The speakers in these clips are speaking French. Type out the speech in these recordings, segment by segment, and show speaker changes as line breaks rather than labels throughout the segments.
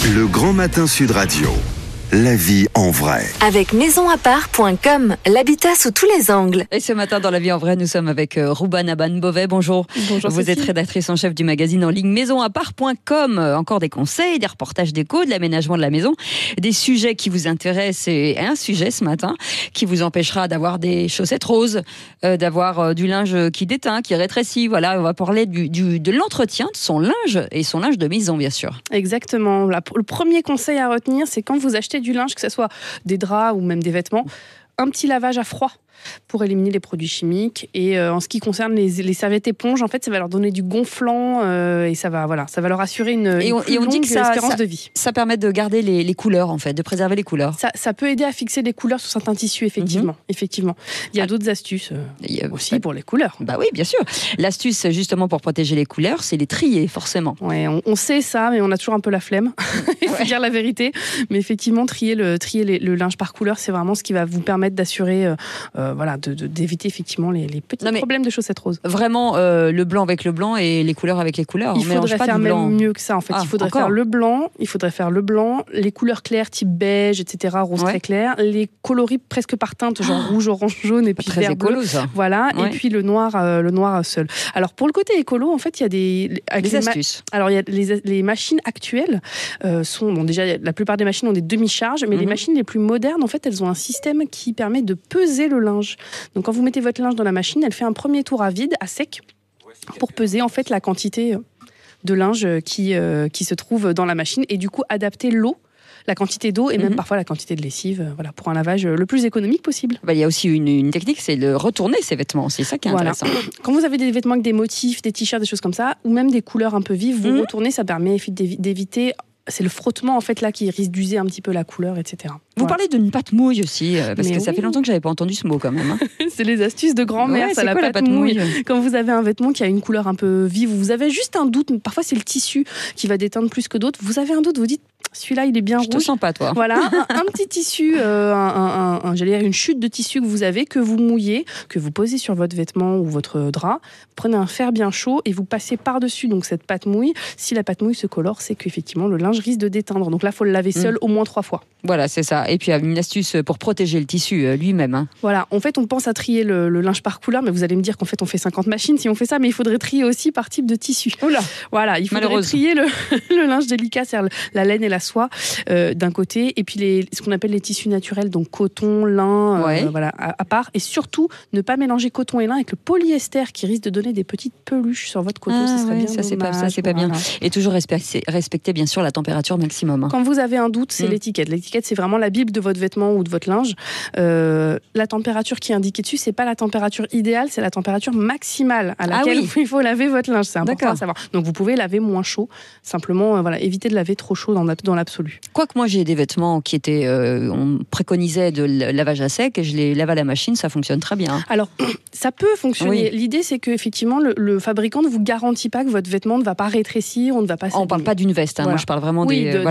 Le Grand Matin Sud Radio. La vie en vrai.
Avec maisonappart.com, l'habitat sous tous les angles.
Et ce matin, dans La vie en vrai, nous sommes avec Rouban Aban-Beauvais. Bonjour.
Bonjour.
Vous êtes rédactrice en chef du magazine en ligne maisonappart.com. Encore des conseils, des reportages déco, de l'aménagement de la maison, des sujets qui vous intéressent et un sujet ce matin qui vous empêchera d'avoir des chaussettes roses, d'avoir du linge qui déteint, qui rétrécit. Voilà, on va parler de l'entretien de son linge et son linge de maison, bien sûr.
Exactement. Le premier conseil à retenir, c'est quand vous achetez du linge, que ce soit des draps ou même des vêtements, un petit lavage à froid pour éliminer les produits chimiques. Et en ce qui concerne les serviettes éponges, en fait, ça va leur donner du gonflant et ça va leur assurer une
on dit que
espérance de vie.
Ça permet de garder les couleurs, en fait, de préserver les couleurs.
Ça peut aider à fixer les couleurs sur certains tissus, effectivement. Effectivement. Il y a d'autres astuces aussi pour les couleurs.
Bah oui, bien sûr. L'astuce, justement, pour protéger les couleurs, c'est les trier, forcément.
Ouais, on sait ça, mais on a toujours un peu la flemme. Il faut dire la vérité. Mais effectivement, trier le linge par couleur, c'est vraiment ce qui va vous permettre d'assurer d'éviter effectivement les petits problèmes de chaussettes roses.
Vraiment, le blanc avec le blanc et les couleurs avec les couleurs.
Il faudrait faire même mieux que ça, en fait. Il faudrait faire le blanc, les couleurs claires type beige, etc., rose très clair, les coloris presque par teinte, genre rouge, orange, jaune et puis
très
vert,
écolo,
bleu.
Ça.
Voilà, ouais. Et puis le noir seul. Alors pour le côté écolo, en fait, il y a des
astuces.
Alors il y a les machines actuelles déjà la plupart des machines ont des demi-charges, mais les machines les plus modernes, en fait, elles ont un système qui permet de peser le linge. Donc quand vous mettez votre linge dans la machine, elle fait un premier tour à vide, à sec, pour peser en fait la quantité de linge qui se trouve dans la machine et du coup adapter la quantité d'eau et même parfois la quantité de lessive, pour un lavage le plus économique possible.
Il y a aussi une technique, c'est de retourner ses vêtements, c'est ça qui est intéressant.
Quand vous avez des vêtements avec des motifs, des t-shirts, des choses comme ça, ou même des couleurs un peu vives, vous retournez, ça permet d'éviter. C'est le frottement en fait là qui risque d'user un petit peu la couleur, etc.
Vous parlez d'une pâte mouille aussi, parce que ça fait longtemps que j'avais pas entendu ce mot quand même. Hein.
C'est les astuces de grand-mère, ça, la pâte mouille. Quand vous avez un vêtement qui a une couleur un peu vive, vous avez juste un doute, parfois c'est le tissu qui va déteindre plus que d'autres, vous avez un doute, vous dites celui-là il est bien rouge.
Je te sens pas toi.
Voilà, un petit tissu, j'allais dire une chute de tissu que vous avez, que vous mouillez, que vous posez sur votre vêtement ou votre drap, vous prenez un fer bien chaud et vous passez par-dessus donc cette pâte mouille. Si la pâte mouille se colore, c'est qu'effectivement le linge risque de déteindre. Donc là, il faut le laver seul au moins 3 fois.
Voilà, c'est ça. Et puis, il y a une astuce pour protéger le tissu lui-même. Hein.
Voilà, en fait, on pense à trier le linge par couleur, mais vous allez me dire qu'en fait, on fait 50 machines si on fait ça, mais il faudrait trier aussi par type de tissu.
Oula.
Voilà, il faudrait trier le linge délicat, c'est-à-dire la laine et la soie d'un côté, et puis ce qu'on appelle les tissus naturels, donc coton, lin, à part. Et surtout, ne pas mélanger coton et lin avec le polyester qui risque de donner des petites peluches sur votre coton. Ça serait bien dommage.
Ça, c'est pas bien. Et toujours respecter, bien sûr, la température maximum. Hein.
Quand vous avez un doute, c'est l'étiquette. L'étiquette, c'est vraiment la bible de votre vêtement ou de votre linge. La température qui est indiquée dessus, c'est pas la température idéale, c'est la température maximale à laquelle il faut laver votre linge. C'est important à savoir. Donc vous pouvez laver moins chaud. Simplement, éviter de laver trop chaud dans l'absolu.
Quoique moi, j'ai des vêtements qui étaient, on préconisait de lavage à sec et je les lave à la machine, ça fonctionne très bien.
Alors, ça peut fonctionner. Oui. L'idée, c'est qu'effectivement, le fabricant ne vous garantit pas que votre vêtement ne va pas rétrécir, on ne va pas.
On parle pas d'une veste. Hein. Voilà. Moi, je parle vraiment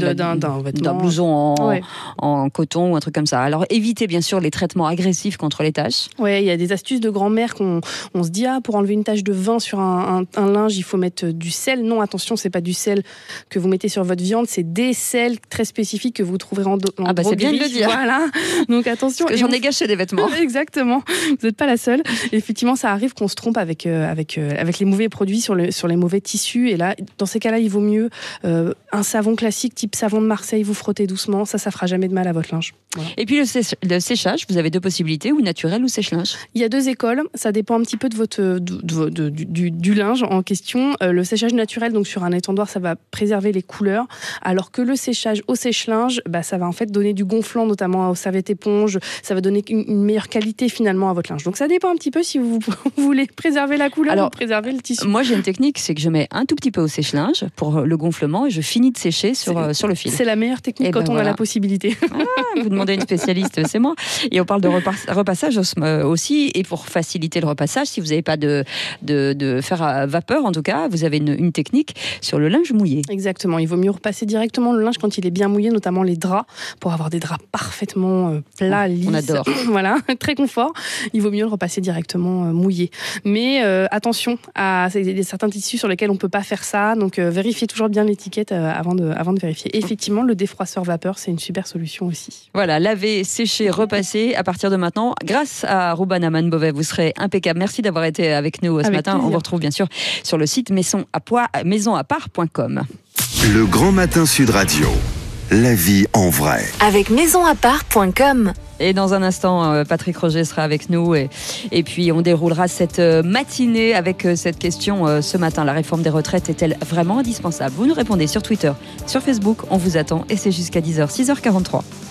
d'un blouson en coton ou un truc comme ça. Alors, évitez bien sûr les traitements agressifs contre les taches.
Oui, il y a des astuces de grand-mère qu'on se dit pour enlever une tache de vin sur un linge, il faut mettre du sel. Non, attention, c'est pas du sel que vous mettez sur votre viande, c'est des sels très spécifiques que vous trouverez en
c'est bien de le dire.
Voilà. Donc attention.
Parce que j'en ai gâché des vêtements.
Exactement. Vous n'êtes pas la seule. Et effectivement, ça arrive qu'on se trompe avec les mauvais produits sur les mauvais tissus. Et là, dans ces cas-là, il vaut mieux un savon classique type savon de Marseille. Vous frottez doucement, ça fera jamais de mal à votre linge. Voilà.
Et puis le séchage, vous avez 2 possibilités, ou naturel ou sèche-linge.
Il y a 2 écoles. Ça dépend un petit peu de du linge en question. Le séchage naturel, donc sur un étendoir, ça va préserver les couleurs, alors que le séchage au sèche-linge, ça va en fait donner du gonflant, notamment aux serviettes éponges. Ça va donner une meilleure qualité finalement à votre linge. Donc ça dépend un petit peu si vous voulez préserver la couleur ou préserver le tissu.
Moi j'ai une technique, c'est que je mets un tout petit peu au sèche-linge pour le gonflement et je finis de sécher sur le fil.
C'est la meilleure technique quand on a la possibilité.
Vous demandez à une spécialiste, c'est moi. Et on parle de repassage aussi, et pour faciliter le repassage, si vous n'avez pas de fer à vapeur en tout cas, vous avez une technique sur le linge mouillé.
Exactement, il vaut mieux repasser directement le linge quand il est bien mouillé, notamment les draps, pour avoir des draps parfaitement plats, lisses.
On adore.
Voilà, très confort. Il vaut mieux le repasser directement mouillé. Mais attention à certains tissus sur lesquels on peut pas faire ça, donc vérifiez toujours bien l'étiquette avant de vérifier. Et effectivement, le défroisseur vapeur, c'est une super solution aussi.
Voilà, laver, sécher, repasser à partir de maintenant. Grâce à Rouban Aman Beauvais, vous serez impeccable. Merci d'avoir été avec nous ce matin.
Plaisir.
On vous retrouve bien sûr sur le site maisonapart.com.
Le Grand Matin Sud Radio. La vie en vrai.
Avec maisonapart.com.
Et dans un instant, Patrick Roger sera avec nous et puis on déroulera cette matinée avec cette question ce matin. La réforme des retraites est-elle vraiment indispensable ? Vous nous répondez sur Twitter, sur Facebook, on vous attend et c'est jusqu'à 10h, 6h43.